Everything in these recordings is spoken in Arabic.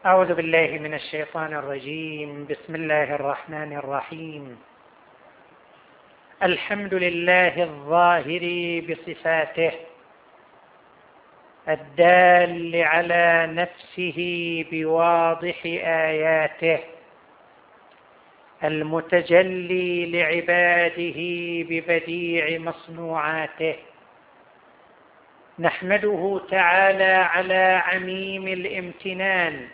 أعوذ بالله من الشيطان الرجيم. بسم الله الرحمن الرحيم. الحمد لله الظاهر بصفاته الدال على نفسه بواضح آياته المتجلي لعباده ببديع مصنوعاته. نحمده تعالى على عميم الامتنان،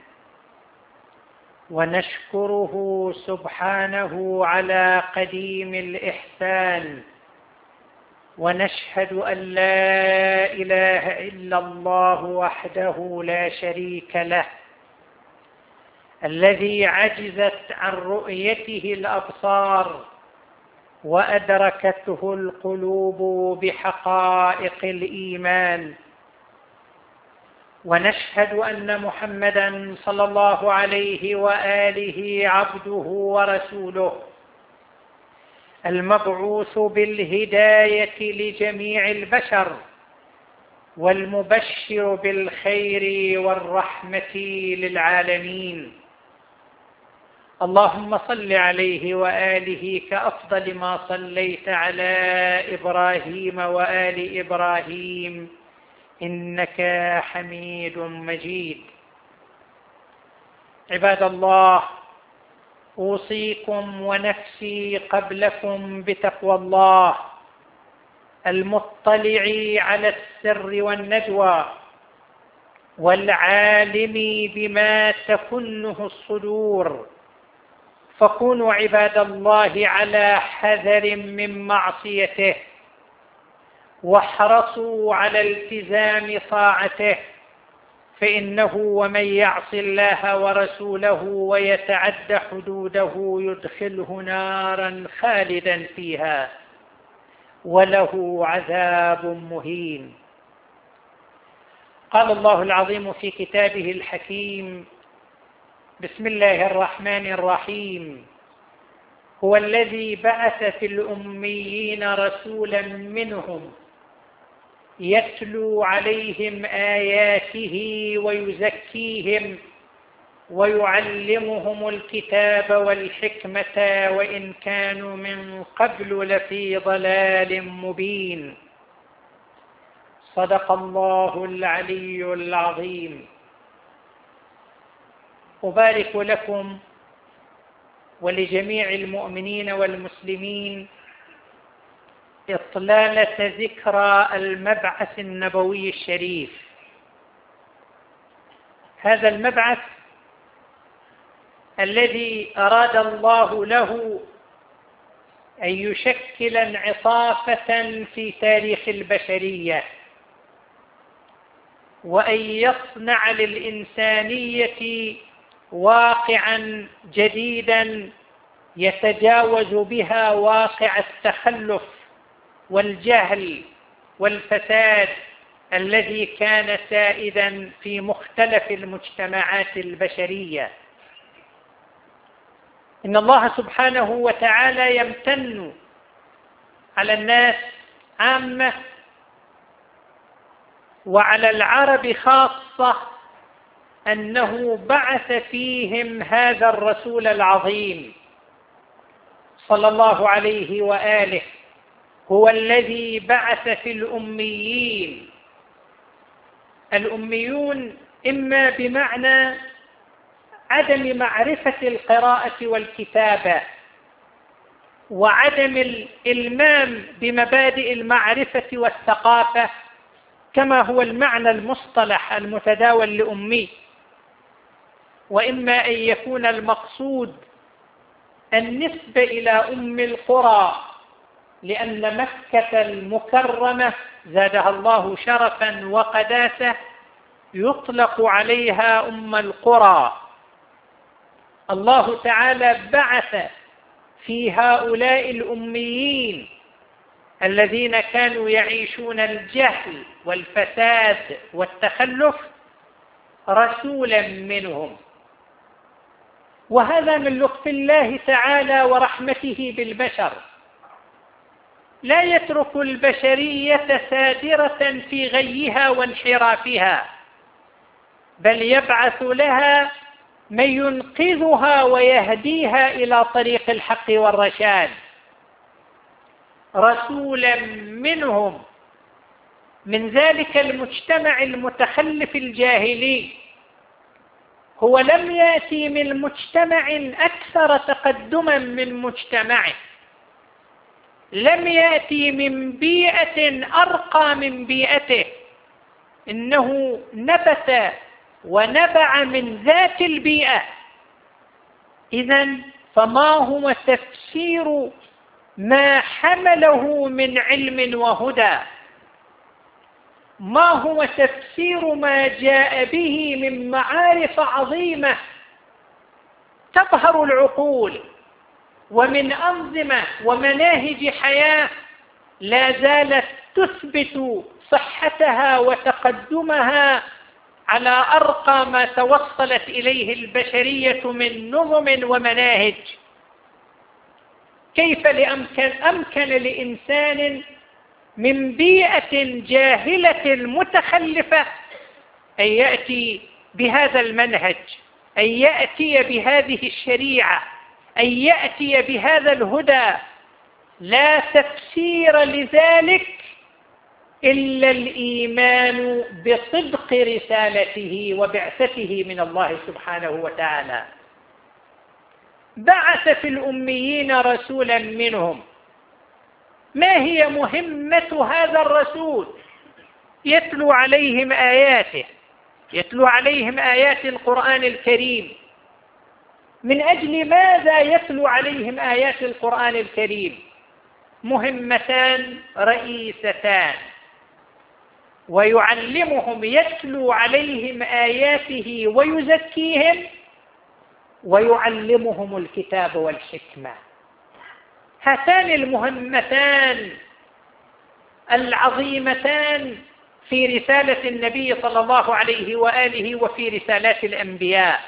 ونشكره سبحانه على قديم الإحسان، ونشهد أن لا إله إلا الله وحده لا شريك له، الذي عجزت عن رؤيته الأبصار وأدركته القلوب بحقائق الإيمان. ونشهد أن محمدًا صلى الله عليه وآله عبده ورسوله، المبعوث بالهداية لجميع البشر، والمبشر بالخير والرحمة للعالمين. اللهم صل عليه وآله كأفضل ما صليت على إبراهيم وآل إبراهيم إنك حميد مجيد. عباد الله، أوصيكم ونفسي قبلكم بتقوى الله المطلع على السر والنجوى، والعالم بما تكنه الصدور. فكونوا عباد الله على حذر من معصيته، واحرصوا على التزام طاعته، فإنه ومن يعص الله ورسوله ويتعد حدوده يدخله نارا خالدا فيها وله عذاب مهين. قال الله العظيم في كتابه الحكيم: بسم الله الرحمن الرحيم. هو الذي بعث في الأميين رسولا منهم يتلو عليهم آياته ويزكيهم ويعلمهم الكتاب والحكمة وإن كانوا من قبل لفي ضلال مبين. صدق الله العلي العظيم. أبارك لكم ولجميع المؤمنين والمسلمين إطلالة ذكرى المبعث النبوي الشريف. هذا المبعث الذي أراد الله له أن يشكل انعطافة في تاريخ البشرية، وأن يصنع للإنسانية واقعا جديدا يتجاوز بها واقع التخلف والجهل والفساد الذي كان سائدا في مختلف المجتمعات البشرية. إن الله سبحانه وتعالى يمتن على الناس عامة وعلى العرب خاصة أنه بعث فيهم هذا الرسول العظيم صلى الله عليه وآله. هو الذي بعث في الأميين. الأميون إما بمعنى عدم معرفة القراءة والكتابة وعدم الإلمام بمبادئ المعرفة والثقافة كما هو المعنى المصطلح المتداول لأمي، وإما أن يكون المقصود النسبة إلى أم القرى، لأن مكة المكرمة زادها الله شرفا وقداسة يطلق عليها أم القرى. الله تعالى بعث في هؤلاء الأميين الذين كانوا يعيشون الجهل والفساد والتخلف رسولا منهم. وهذا من لطف الله تعالى ورحمته بالبشر. لا يترك البشرية سادرة في غيها وانحرافها، بل يبعث لها من ينقذها ويهديها إلى طريق الحق والرشاد، رسولا منهم، من ذلك المجتمع المتخلف الجاهلي. هو لم يأتي من مجتمع أكثر تقدما من مجتمعه، لم يأتي من بيئة أرقى من بيئته، إنه نبت ونبع من ذات البيئة. إذن فما هو تفسير ما حمله من علم وهدى؟ ما هو تفسير ما جاء به من معارف عظيمة تبهر العقول، ومن أنظمة ومناهج حياة لا زالت تثبت صحتها وتقدمها على أرقى ما توصلت إليه البشرية من نظم ومناهج. كيف أمكن لإنسان من بيئة جاهلة متخلفة أن يأتي بهذا المنهج، أن يأتي بهذه الشريعة، أن يأتي بهذا الهدى؟ لا تفسير لذلك إلا الإيمان بصدق رسالته وبعثته من الله سبحانه وتعالى. بعث في الأميين رسولا منهم. ما هي مهمة هذا الرسول؟ يتلو عليهم آياته، يتلو عليهم آيات القرآن الكريم. من أجل ماذا يتلو عليهم آيات القرآن الكريم؟ مهمتان رئيستان: ويعلمهم، يتلو عليهم آياته ويزكيهم، ويعلمهم الكتاب والحكمة. هاتان المهمتان العظيمتان في رسالة النبي صلى الله عليه وآله وفي رسالات الأنبياء.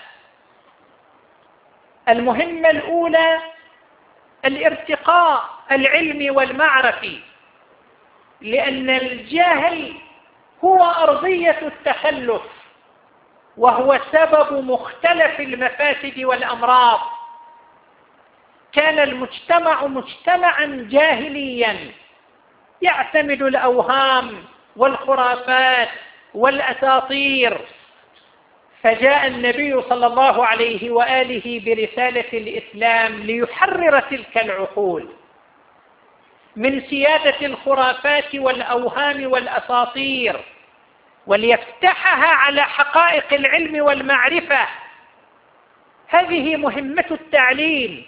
المهمة الأولى الارتقاء العلمي والمعرفي، لأن الجهل هو أرضية التخلف، وهو سبب مختلف المفاسد والأمراض. كان المجتمع مجتمعا جاهليا يعتمد الأوهام والخرافات والأساطير، فجاء النبي صلى الله عليه وآله برسالة الإسلام ليحرر تلك العقول من سيادة الخرافات والأوهام والأساطير، وليفتحها على حقائق العلم والمعرفة. هذه مهمة التعليم.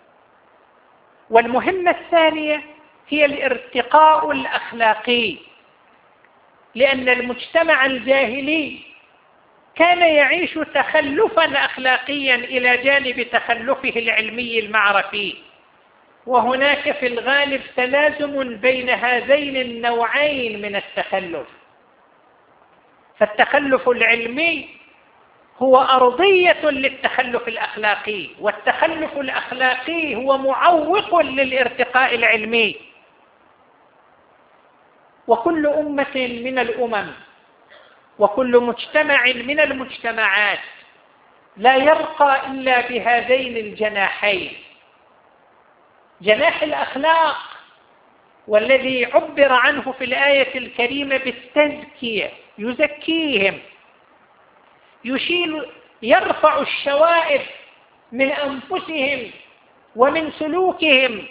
والمهمة الثانية هي الارتقاء الأخلاقي، لأن المجتمع الجاهلي كان يعيش تخلفا أخلاقيا إلى جانب تخلفه العلمي المعرفي، وهناك في الغالب تلازم بين هذين النوعين من التخلف. فالتخلف العلمي هو أرضية للتخلف الأخلاقي، والتخلف الأخلاقي هو معوق للارتقاء العلمي. وكل أمة من الأمم وكل مجتمع من المجتمعات لا يرقى إلا بهذين الجناحين: جناح الأخلاق، والذي عبر عنه في الآية الكريمة بالتزكية، يزكيهم، يرفع الشوائب من أنفسهم ومن سلوكهم.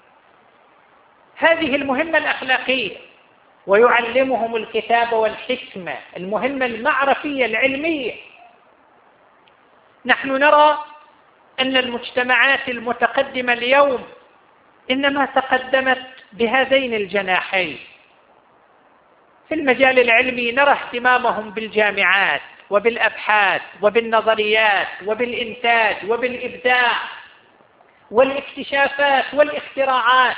هذه المهمة الأخلاقية. ويعلمهم الكتاب والحكمة، المهمة المعرفية العلمية. نحن نرى أن المجتمعات المتقدمة اليوم إنما تقدمت بهذين الجناحين. في المجال العلمي نرى اهتمامهم بالجامعات وبالأبحاث وبالنظريات وبالإنتاج وبالإبداع والاكتشافات والاختراعات.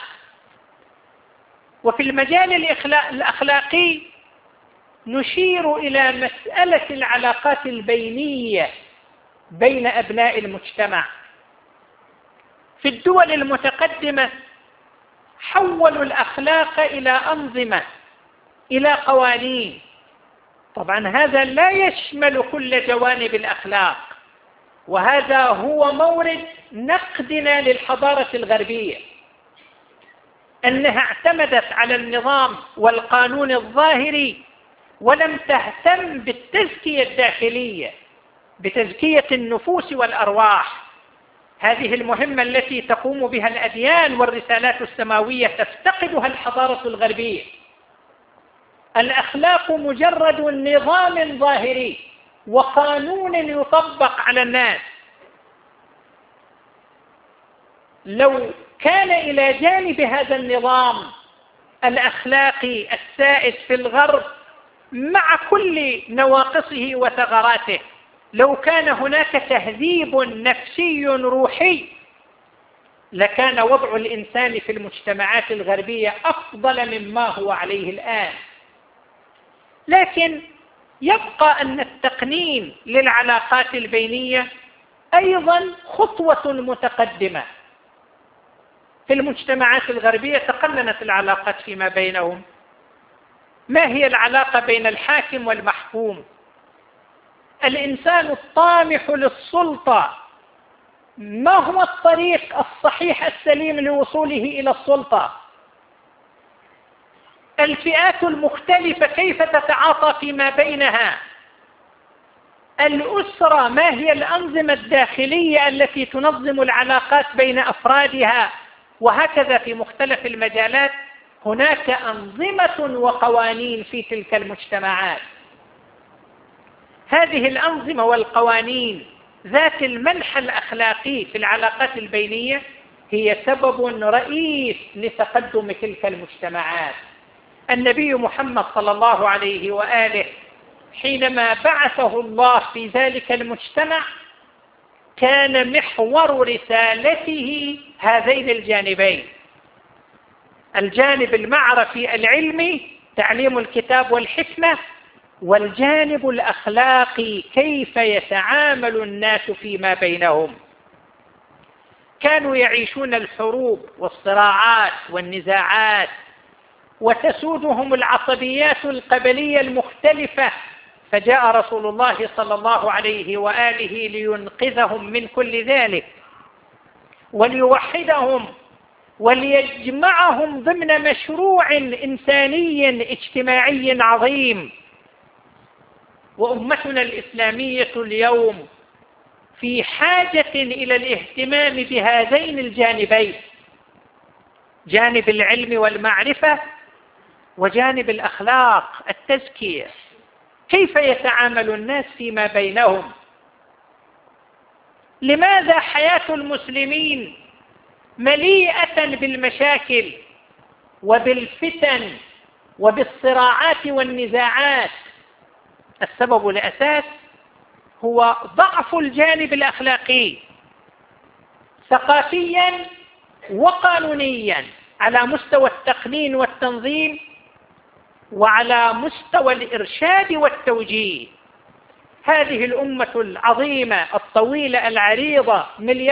وفي المجال الأخلاقي نشير إلى مسألة العلاقات البينية بين أبناء المجتمع. في الدول المتقدمة حولوا الأخلاق إلى أنظمة، إلى قوانين. طبعا هذا لا يشمل كل جوانب الأخلاق، وهذا هو مورد نقدنا للحضارة الغربية، أنها اعتمدت على النظام والقانون الظاهري ولم تهتم بالتزكية الداخلية، بتزكية النفوس والأرواح. هذه المهمة التي تقوم بها الأديان والرسالات السماوية تفتقدها الحضارة الغربية. الأخلاق مجرد نظام ظاهري وقانون يطبق على الناس. لو كان إلى جانب هذا النظام الأخلاقي السائد في الغرب مع كل نواقصه وثغراته، لو كان هناك تهذيب نفسي روحي، لكان وضع الإنسان في المجتمعات الغربية أفضل مما هو عليه الآن. لكن يبقى أن التقنين للعلاقات البينية أيضا خطوة متقدمة. في المجتمعات الغربية تقننت العلاقات فيما بينهم. ما هي العلاقة بين الحاكم والمحكوم؟ الإنسان الطامح للسلطة ما هو الطريق الصحيح السليم لوصوله إلى السلطة؟ الفئات المختلفة كيف تتعاطى فيما بينها؟ الأسرة ما هي الأنظمة الداخلية التي تنظم العلاقات بين أفرادها؟ وهكذا في مختلف المجالات هناك أنظمة وقوانين في تلك المجتمعات. هذه الأنظمة والقوانين ذات المنحى الأخلاقي في العلاقات البينية هي سبب رئيس لتقدم تلك المجتمعات. النبي محمد صلى الله عليه وآله حينما بعثه الله في ذلك المجتمع كان محور رسالته هذين الجانبين: الجانب المعرفي العلمي تعليم الكتاب والحكمة، والجانب الأخلاقي كيف يتعامل الناس فيما بينهم. كانوا يعيشون الحروب والصراعات والنزاعات وتسودهم العصبيات القبلية المختلفة، فجاء رسول الله صلى الله عليه وآله لينقذهم من كل ذلك وليوحدهم وليجمعهم ضمن مشروع إنساني اجتماعي عظيم. وأمتنا الإسلامية اليوم في حاجة إلى الاهتمام بهذين الجانبين، جانب العلم والمعرفة وجانب الأخلاق التزكية. كيف يتعامل الناس فيما بينهم؟ لماذا حياة المسلمين مليئة بالمشاكل وبالفتن وبالصراعات والنزاعات؟ السبب الأساس هو ضعف الجانب الأخلاقي ثقافيا وقانونيا على مستوى التقنين والتنظيم وعلى مستوى الإرشاد والتوجيه. هذه الأمة العظيمة الطويلة العريضة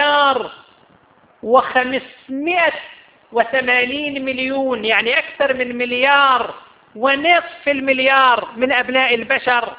1,580,000,000، يعني أكثر من 1,500,000,000 من أبناء البشر،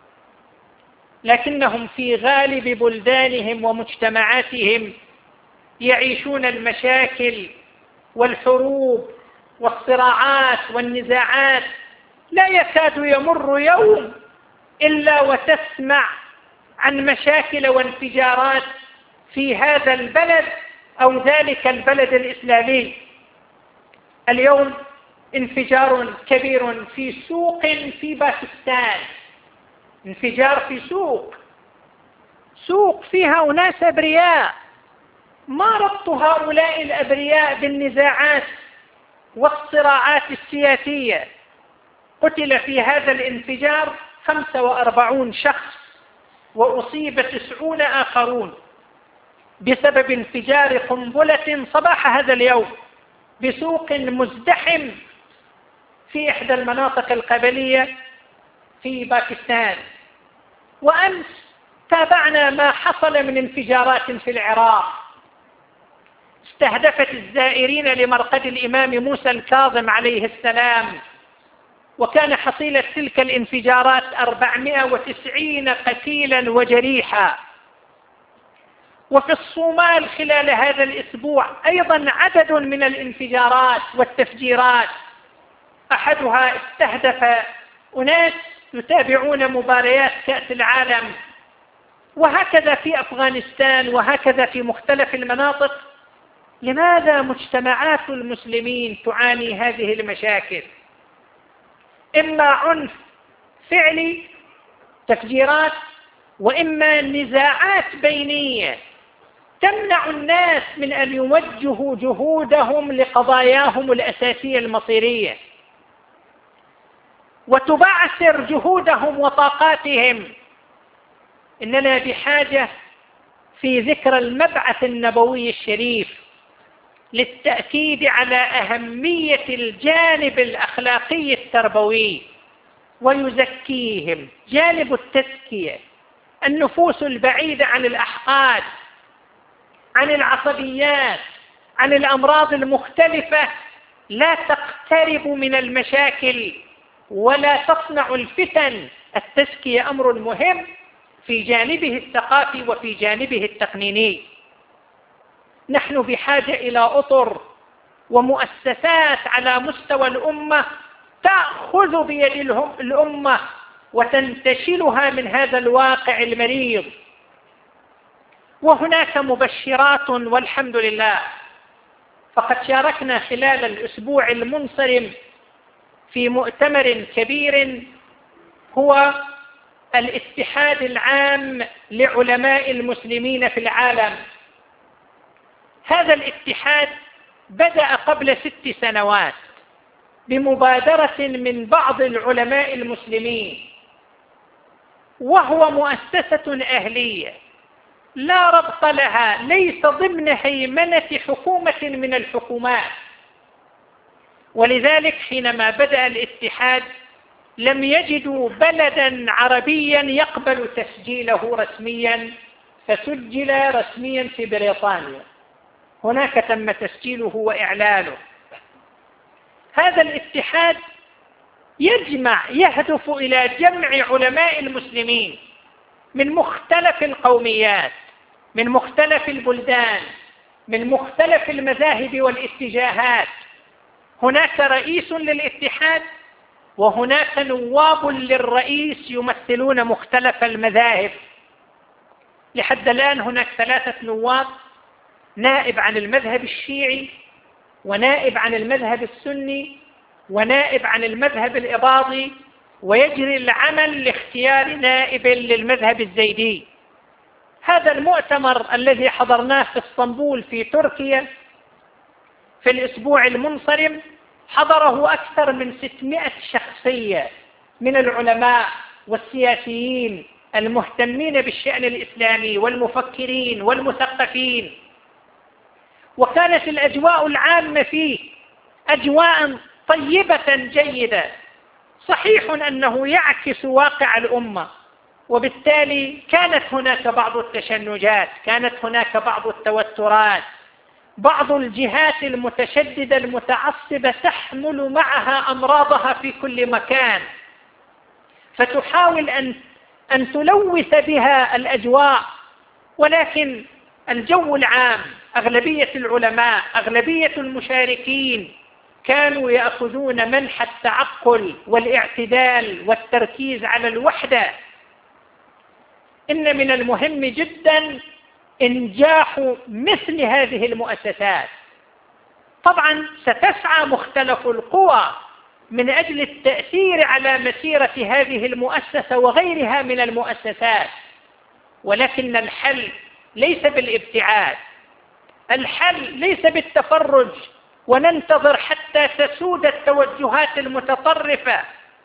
لكنهم في غالب بلدانهم ومجتمعاتهم يعيشون المشاكل والحروب والصراعات والنزاعات. لا يكاد يمر يوم إلا وتسمع عن مشاكل وانفجارات في هذا البلد أو ذلك البلد الإسلامي. اليوم انفجار كبير في سوق في باكستان، انفجار في سوق فيها أناس أبرياء. ما ربط هؤلاء الأبرياء بالنزاعات والصراعات السياسية؟ قتل في هذا الانفجار 45 شخص وأصيب 90 آخرون بسبب انفجار قنبلة صباح هذا اليوم بسوق مزدحم في إحدى المناطق القبلية في باكستان. وأمس تابعنا ما حصل من انفجارات في العراق استهدفت الزائرين لمرقد الإمام موسى الكاظم عليه السلام، وكان حصيلة تلك الانفجارات 490 قتيلا وجريحا. وفي الصومال خلال هذا الأسبوع أيضا عدد من الانفجارات والتفجيرات، أحدها استهدف أناس يتابعون مباريات كأس العالم، وهكذا في أفغانستان، وهكذا في مختلف المناطق. لماذا مجتمعات المسلمين تعاني هذه المشاكل؟ إما عنف فعلي، تفجيرات، وإما نزاعات بينية تمنع الناس من أن يوجهوا جهودهم لقضاياهم الأساسية المصيرية، وتبعثر جهودهم وطاقاتهم. إننا بحاجة في ذكرى المبعث النبوي الشريف للتأكيد على أهمية الجانب الأخلاقي التربوي ويزكيهم، جانب التزكية، النفوس البعيدة عن الأحقاد، عن العصبيات، عن الأمراض المختلفة، لا تقترب من المشاكل ولا تصنع الفتن. التزكية أمر مهم في جانبه الثقافي وفي جانبه التقنيني. نحن بحاجة إلى أطر ومؤسسات على مستوى الأمة تأخذ بيد الأمة وتنتشلها من هذا الواقع المريض. وهناك مبشرات والحمد لله، فقد شاركنا خلال الأسبوع المنصرم في مؤتمر كبير هو الاتحاد العام لعلماء المسلمين في العالم. هذا الاتحاد بدأ قبل 6 سنوات بمبادرة من بعض العلماء المسلمين، وهو مؤسسة أهلية لا ربط لها، ليس ضمن هيمنة حكومة من الحكومات. ولذلك حينما بدأ الاتحاد لم يجدوا بلدا عربيا يقبل تسجيله رسميا، فسجل رسميا في بريطانيا، هناك تم تسجيله وإعلانه. هذا الاتحاد يهدف إلى جمع علماء المسلمين من مختلف القوميات، من مختلف البلدان، من مختلف المذاهب والاتجاهات. هناك رئيس للاتحاد وهناك نواب للرئيس يمثلون مختلف المذاهب. لحد الآن هناك 3 نواب، نائب عن المذهب الشيعي، ونائب عن المذهب السني، ونائب عن المذهب الإباضي، ويجري العمل لاختيار نائب للمذهب الزيدي. هذا المؤتمر الذي حضرناه في اسطنبول في تركيا في الأسبوع المنصرم حضره أكثر من 600 شخصية من العلماء والسياسيين المهتمين بالشأن الإسلامي والمفكرين والمثقفين. وكانت الأجواء العامة فيه أجواء طيبة جيدة. صحيح أنه يعكس واقع الأمة، وبالتالي كانت هناك بعض التشنجات، كانت هناك بعض التوترات، بعض الجهات المتشددة المتعصبة تحمل معها أمراضها في كل مكان، فتحاول أن تلوث بها الأجواء. ولكن الجو العام، أغلبية العلماء، أغلبية المشاركين كانوا يأخذون منح التعقل والاعتدال والتركيز على الوحدة. إن من المهم جدا إنجاح مثل هذه المؤسسات. طبعا ستسعى مختلف القوى من أجل التأثير على مسيرة هذه المؤسسة وغيرها من المؤسسات، ولكن الحل ليس بالابتعاد، الحل ليس بالتفرج وننتظر حتى تسود التوجهات المتطرفة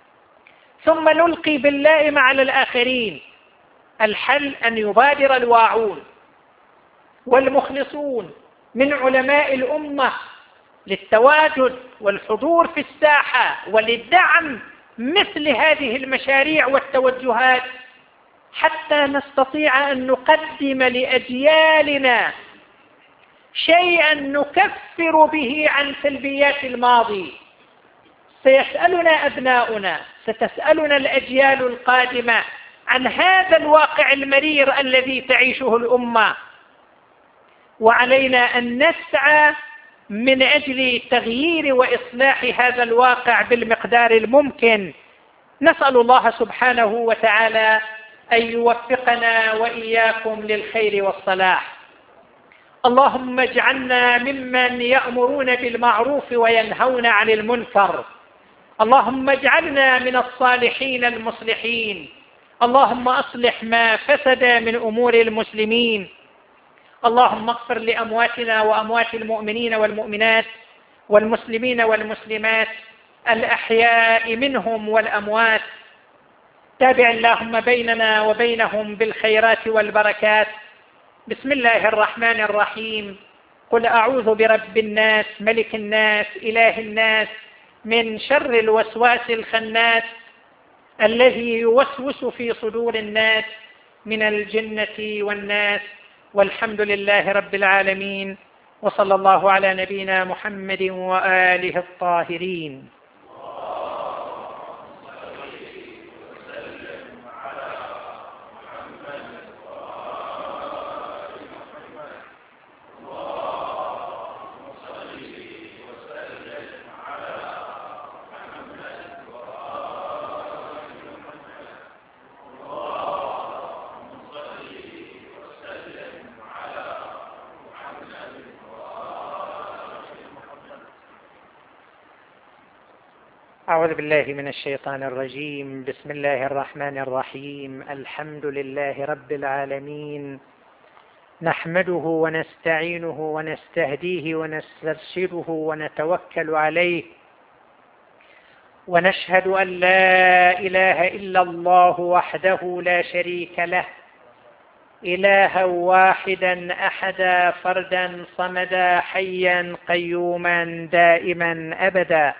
ثم نلقي باللائم على الآخرين. الحل أن يبادر الواعون والمخلصون من علماء الأمة للتواجد والحضور في الساحة وللدعم مثل هذه المشاريع والتوجهات، حتى نستطيع أن نقدم لأجيالنا شيئا نكفر به عن سلبيات الماضي. سيسألنا أبناؤنا، ستسألنا الأجيال القادمة عن هذا الواقع المرير الذي تعيشه الأمة، وعلينا أن نسعى من أجل تغيير وإصلاح هذا الواقع بالمقدار الممكن. نسأل الله سبحانه وتعالى أن يوفقنا وإياكم للخير والصلاح. اللهم اجعلنا ممن يأمرون بالمعروف وينهون عن المنكر. اللهم اجعلنا من الصالحين المصلحين. اللهم أصلح ما فسد من أمور المسلمين. اللهم اغفر لأمواتنا وأموات المؤمنين والمؤمنات والمسلمين والمسلمات الأحياء منهم والأموات. تابع اللهم بيننا وبينهم بالخيرات والبركات. بسم الله الرحمن الرحيم. قل أعوذ برب الناس ملك الناس إله الناس من شر الوسواس الخناس الذي يوسوس في صدور الناس من الجنة والناس. والحمد لله رب العالمين، وصلى الله على نبينا محمد وآله الطاهرين. أعوذ بالله من الشيطان الرجيم. بسم الله الرحمن الرحيم. الحمد لله رب العالمين، نحمده ونستعينه ونستهديه ونسترشده ونتوكل عليه، ونشهد أن لا إله إلا الله وحده لا شريك له، إلها واحدا أحدا فردا صمدا حيا قيوما دائما أبدا.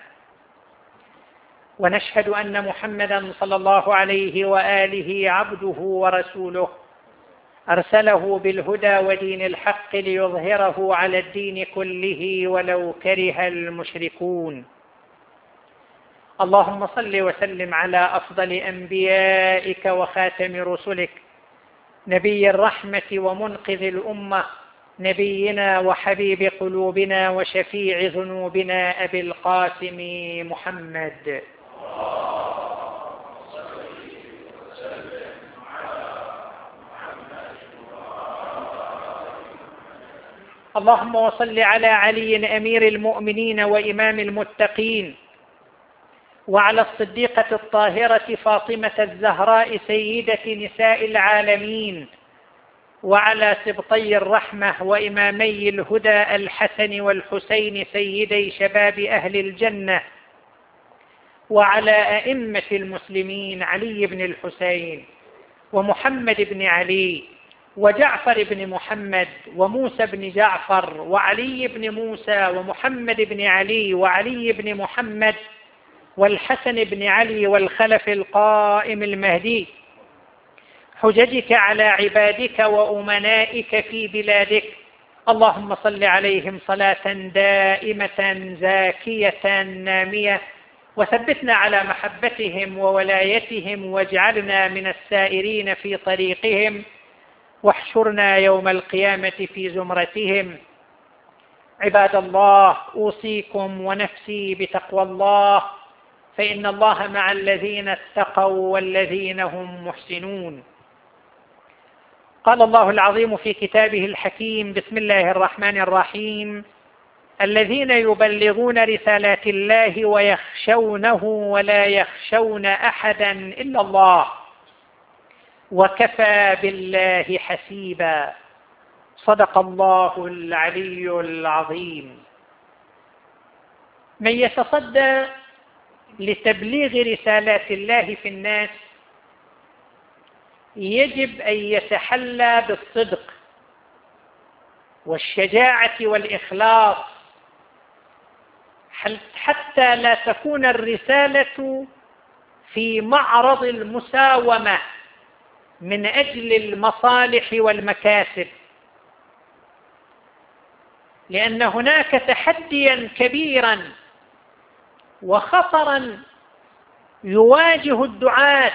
ونشهد أن محمدا صلى الله عليه وآله عبده ورسوله، أرسله بالهدى ودين الحق ليظهره على الدين كله ولو كره المشركون. اللهم صل وسلم على أفضل أنبيائك وخاتم رسلك، نبي الرحمة ومنقذ الأمة، نبينا وحبيب قلوبنا وشفيع ذنوبنا أبي القاسم محمد. اللهم وصل على علي أمير المؤمنين وإمام المتقين، وعلى الصديقة الطاهرة فاطمة الزهراء سيدة نساء العالمين، وعلى سبطي الرحمة وإمامي الهدى الحسن والحسين سيدي شباب أهل الجنة، وعلى أئمة المسلمين علي بن الحسين ومحمد بن علي وجعفر بن محمد وموسى بن جعفر وعلي بن موسى ومحمد بن علي وعلي بن محمد والحسن بن علي والخلف القائم المهدي، حججك على عبادك وأمنائك في بلادك. اللهم صل عليهم صلاة دائمة زاكية نامية، وثبتنا على محبتهم وولايتهم، واجعلنا من السائرين في طريقهم، واحشرنا يوم القيامة في زمرتهم. عباد الله، أوصيكم ونفسي بتقوى الله، فإن الله مع الذين اتقوا والذين هم محسنون. قال الله العظيم في كتابه الحكيم: بسم الله الرحمن الرحيم: الذين يبلغون رسالات الله ويخشونه ولا يخشون أحدا إلا الله وكفى بالله حسيبا. صدق الله العلي العظيم. من يتصدى لتبليغ رسالات الله في الناس يجب أن يتحلى بالصدق والشجاعة والإخلاص، حتى لا تكون الرسالة في معرض المساومة من أجل المصالح والمكاسب، لأن هناك تحديا كبيرا وخطرا يواجه الدعاة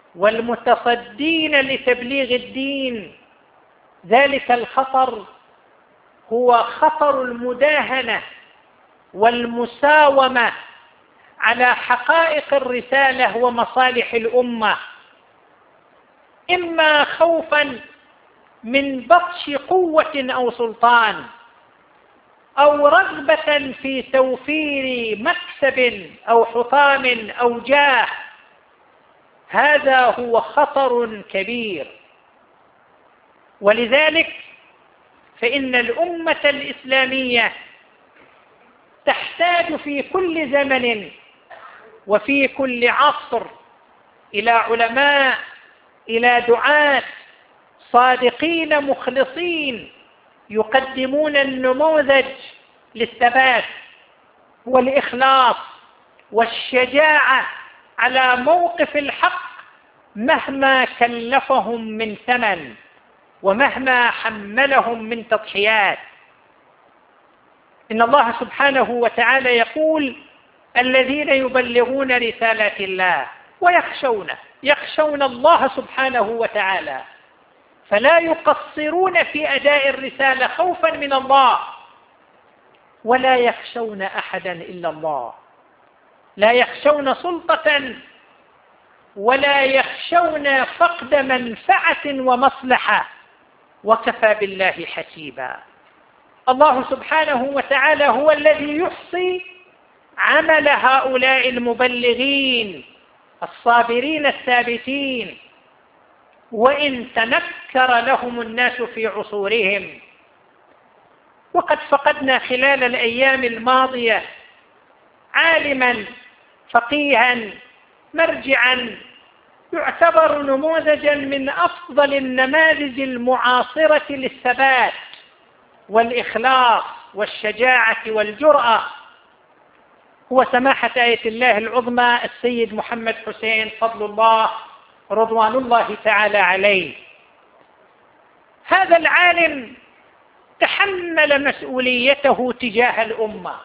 والمتصدين لتبليغ الدين. ذلك الخطر هو خطر المداهنة والمساومة على حقائق الرسالة ومصالح الأمة، إما خوفا من بطش قوة أو سلطان، أو رغبة في توفير مكسب أو حطام أو جاه. هذا هو خطر كبير. ولذلك فإن الأمة الإسلامية تحتاج في كل زمن وفي كل عصر إلى علماء، إلى دعاة صادقين مخلصين يقدمون النموذج للثبات والإخلاص والشجاعة على موقف الحق مهما كلفهم من ثمن ومهما حملهم من تضحيات. إن الله سبحانه وتعالى يقول: الذين يبلغون رسالات الله يخشون الله سبحانه وتعالى، فلا يقصرون في أداء الرسالة خوفا من الله، ولا يخشون أحدا إلا الله، لا يخشون سلطة ولا يخشون فقد منفعة ومصلحة، وكفى بالله حسيبا. الله سبحانه وتعالى هو الذي يحصي عمل هؤلاء المبلغين الصابرين الثابتين، وإن تنكر لهم الناس في عصورهم. وقد فقدنا خلال الأيام الماضية عالما فقيها مرجعا يعتبر نموذجا من أفضل النماذج المعاصرة للثبات والإخلاص والشجاعة والجرأة، هو سماحة آية الله العظمى السيد محمد حسين فضل الله رضوان الله تعالى عليه. هذا العالم تحمل مسؤوليته تجاه الأمة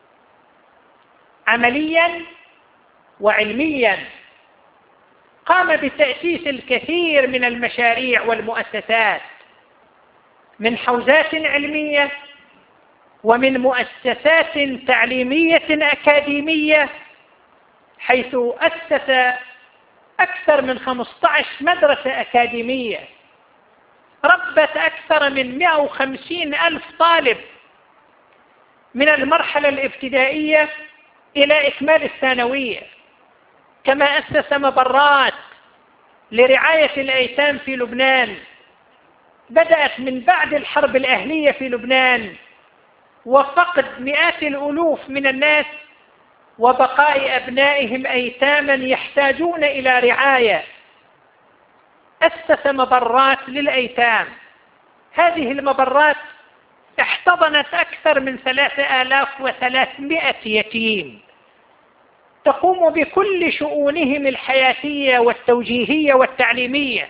عمليا وعلميا، قام بتأسيس الكثير من المشاريع والمؤسسات، من حوزات علمية ومن مؤسسات تعليمية أكاديمية، حيث أسس أكثر من 15 مدرسة أكاديمية ربت أكثر من 150,000 طالب من المرحلة الابتدائية إلى إكمال الثانوية. كما أسس مبرات لرعاية الأيتام في لبنان، بدأت من بعد الحرب الأهلية في لبنان وفقد مئات الألوف من الناس وبقاء أبنائهم أيتاما يحتاجون إلى رعاية. أسس مبرات للأيتام، هذه المبرات احتضنت أكثر من 3,300 يتيم، تقوم بكل شؤونهم الحياتية والتوجيهية والتعليمية.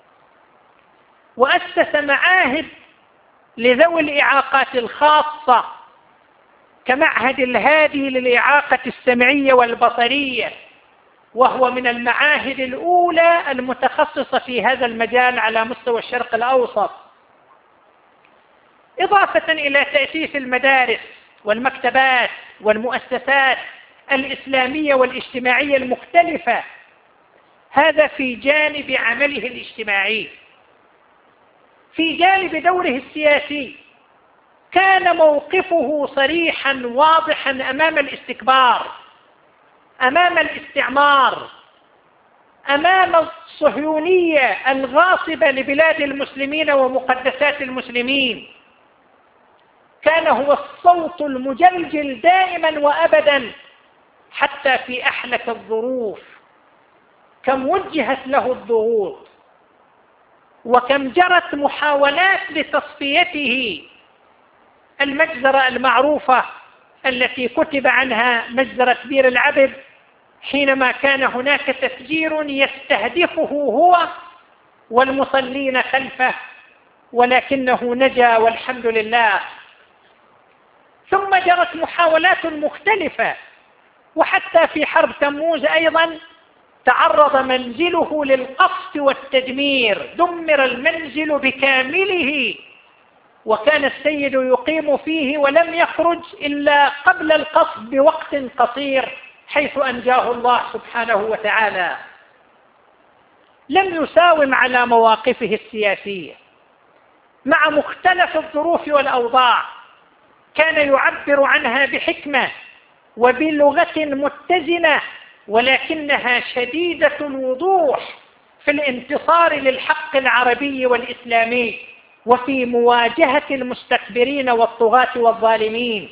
وأسس معاهد لذوي الإعاقات الخاصة كمعهد الهادي للإعاقة السمعية والبصرية، وهو من المعاهد الأولى المتخصصة في هذا المجال على مستوى الشرق الأوسط، إضافة إلى تأسيس المدارس والمكتبات والمؤسسات الإسلامية والاجتماعية المختلفة. هذا في جانب عمله الاجتماعي. في جانب دوره السياسي كان موقفه صريحا واضحا أمام الاستكبار، أمام الاستعمار، أمام الصهيونية الغاصبة لبلاد المسلمين ومقدسات المسلمين. كان هو الصوت المجلجل دائما وأبدا حتى في أحلك الظروف. كم وجهت له الضغوط، وكم جرت محاولات لتصفيته. المجزرة المعروفة التي كتب عنها مجزرة بير العبد، حينما كان هناك تفجير يستهدفه هو والمصلين خلفه، ولكنه نجا والحمد لله. ثم جرت محاولات مختلفة، وحتى في حرب تموز أيضا تعرض منزله للقصف والتدمير، دمر المنزل بكامله وكان السيد يقيم فيه ولم يخرج إلا قبل القصف بوقت قصير حيث أنجاه الله سبحانه وتعالى. لم يساوم على مواقفه السياسية مع مختلف الظروف والأوضاع، كان يعبر عنها بحكمة وبلغة متزنة، ولكنها شديدة الوضوح في الانتصار للحق العربي والإسلامي وفي مواجهة المستكبرين والطغاة والظالمين.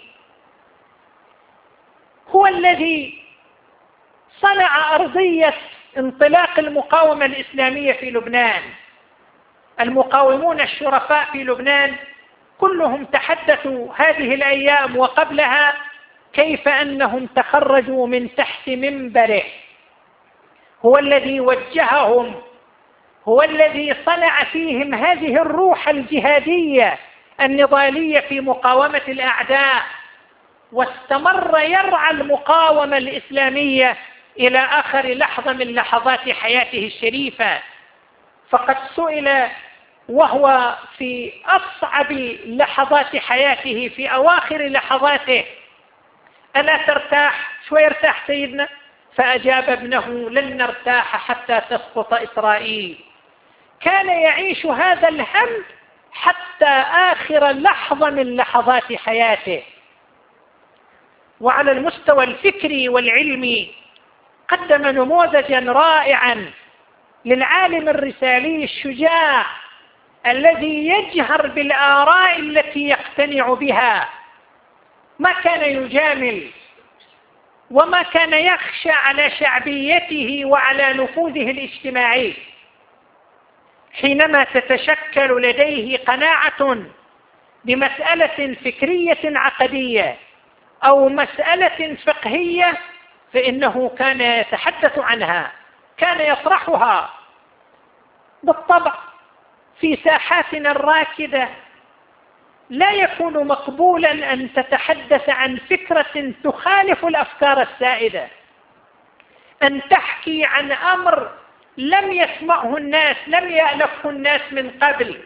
هو الذي صنع أرضية انطلاق المقاومة الإسلامية في لبنان. المقاومون الشرفاء في لبنان كلهم تحدثوا هذه الأيام وقبلها كيف أنهم تخرجوا من تحت منبره. هو الذي وجههم، هو الذي صنع فيهم هذه الروح الجهادية النضالية في مقاومة الأعداء، واستمر يرعى المقاومة الإسلامية إلى آخر لحظة من لحظات حياته الشريفة. فقد سئل وهو في أصعب لحظات حياته، في أواخر لحظاته: ألا ترتاح؟ شوي يرتاح سيدنا؟ فأجاب ابنه: لن نرتاح حتى تسقط إسرائيل. كان يعيش هذا الهم حتى آخر لحظة من لحظات حياته. وعلى المستوى الفكري والعلمي قدم نموذجا رائعا للعالم الرسالي الشجاع الذي يجهر بالآراء التي يقتنع بها، ما كان يجامل وما كان يخشى على شعبيته وعلى نفوذه الاجتماعي. حينما تتشكل لديه قناعة بمسألة فكرية عقدية أو مسألة فقهية فإنه كان يتحدث عنها، كان يطرحها. بالطبع في ساحاتنا الراكدة لا يكون مقبولا أن تتحدث عن فكرة تخالف الأفكار السائدة، أن تحكي عن أمر لم يسمعه الناس، لم يألفه الناس من قبل.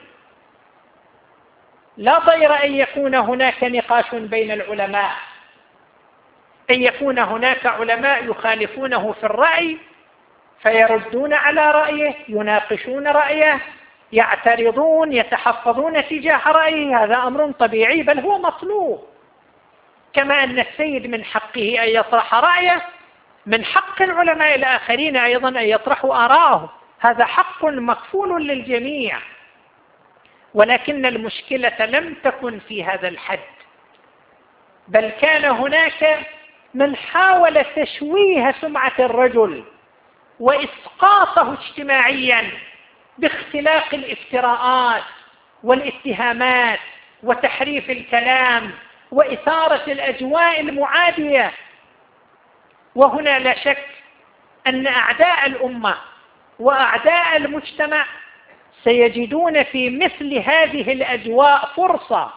لا ضير أن يكون هناك نقاش بين العلماء، أن يكون هناك علماء يخالفونه في الرأي فيردون على رأيه، يناقشون رأيه، يعترضون، يتحفظون تجاه رأيه. هذا أمر طبيعي بل هو مطلوب. كما أن السيد من حقه أن يطرح رأيه، من حق العلماء الآخرين أيضا أن يطرحوا آراءهم، هذا حق مكفول للجميع. ولكن المشكلة لم تكن في هذا الحد، بل كان هناك من حاول تشويه سمعة الرجل وإسقاطه اجتماعيا باختلاق الافتراءات والاتهامات وتحريف الكلام وإثارة الأجواء المعادية. وهنا لا شك أن أعداء الأمة وأعداء المجتمع سيجدون في مثل هذه الأجواء فرصة،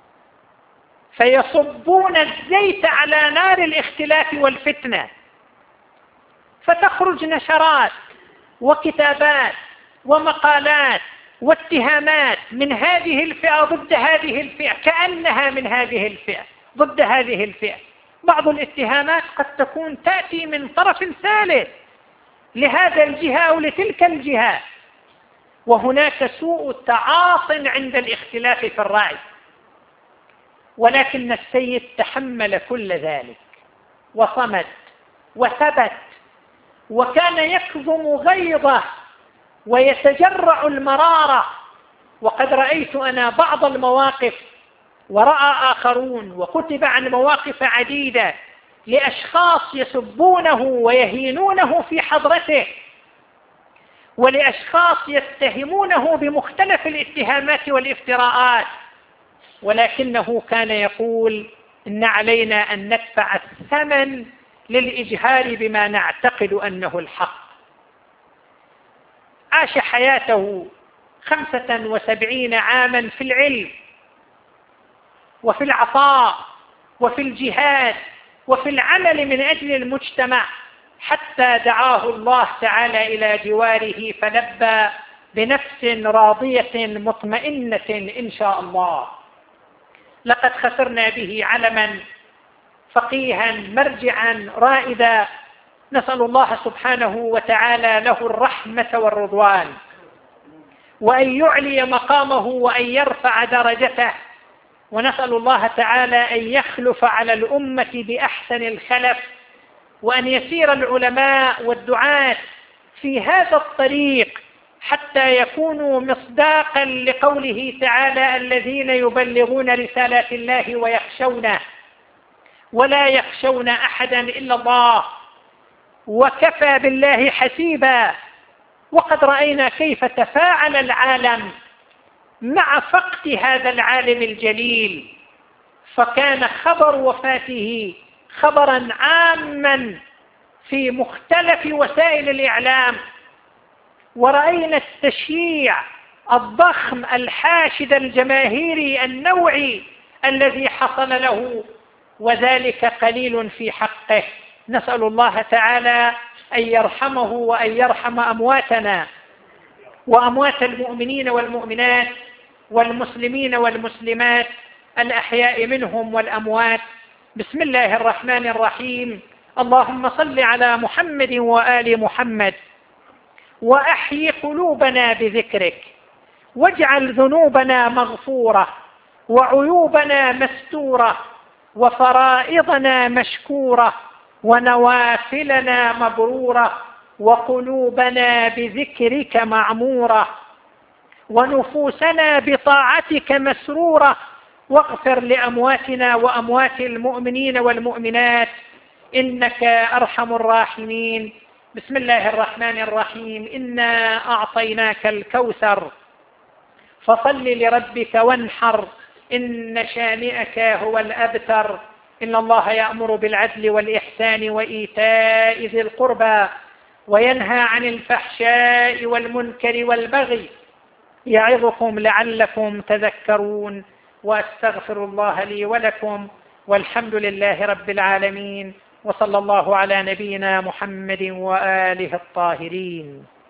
فيصبون الزيت على نار الاختلاف والفتنة، فتخرج نشرات وكتابات ومقالات واتهامات من هذه الفئة ضد هذه الفئة، كأنها من هذه الفئة ضد هذه الفئة. بعض الاتهامات قد تكون تأتي من طرف ثالث لهذا الجهة أو لتلك الجهة. وهناك سوء تعاط عند الاختلاف في الرأي، ولكن السيد تحمل كل ذلك وصمد وثبت، وكان يكظم غيظه ويتجرع المرارة. وقد رأيت أنا بعض المواقف ورأى آخرون، وكتب عن مواقف عديدة لأشخاص يسبونه ويهينونه في حضرته، ولأشخاص يتهمونه بمختلف الاتهامات والافتراءات، ولكنه كان يقول: إن علينا أن ندفع الثمن للإجهار بما نعتقد أنه الحق. عاش حياته 75 عاما في العلم وفي العطاء وفي الجهاد وفي العمل من أجل المجتمع، حتى دعاه الله تعالى إلى جواره فلبى بنفس راضية مطمئنة إن شاء الله. لقد خسرنا به علما فقيها مرجعا رائدا. نسأل الله سبحانه وتعالى له الرحمة والرضوان، وأن يعلي مقامه وأن يرفع درجته، ونسأل الله تعالى أن يخلف على الأمة بأحسن الخلف، وأن يسير العلماء والدعاة في هذا الطريق حتى يكونوا مصداقا لقوله تعالى: الذين يبلغون رسالات الله ويخشونه ولا يخشون أحدا إلا الله وكفى بالله حسيبا. وقد رأينا كيف تفاعل العالم مع فقد هذا العالم الجليل، فكان خبر وفاته خبرا عاما في مختلف وسائل الإعلام، ورأينا التشييع الضخم الحاشد الجماهيري النوعي الذي حصل له، وذلك قليل في حقه. نسأل الله تعالى أن يرحمه وأن يرحم أمواتنا وأموات المؤمنين والمؤمنات والمسلمين والمسلمات الأحياء منهم والأموات. بسم الله الرحمن الرحيم. اللهم صل على محمد وآل محمد، وأحيي قلوبنا بذكرك، واجعل ذنوبنا مغفورة، وعيوبنا مستورة، وفرائضنا مشكورة، ونوافلنا مبرورة، وقلوبنا بذكرك معمورة، ونفوسنا بطاعتك مسرورة. واغفر لأمواتنا وأموات المؤمنين والمؤمنات إنك أرحم الراحمين. بسم الله الرحمن الرحيم. إنا أعطيناك الكوثر فصل لربك وانحر، إن شانئك هو الأبتر. إن الله يأمر بالعدل والإحسان وإيتاء ذي القربى وينهى عن الفحشاء والمنكر والبغي، يعظكم لعلكم تذكرون. وأستغفر الله لي ولكم، والحمد لله رب العالمين، وصلى الله على نبينا محمد وآله الطاهرين.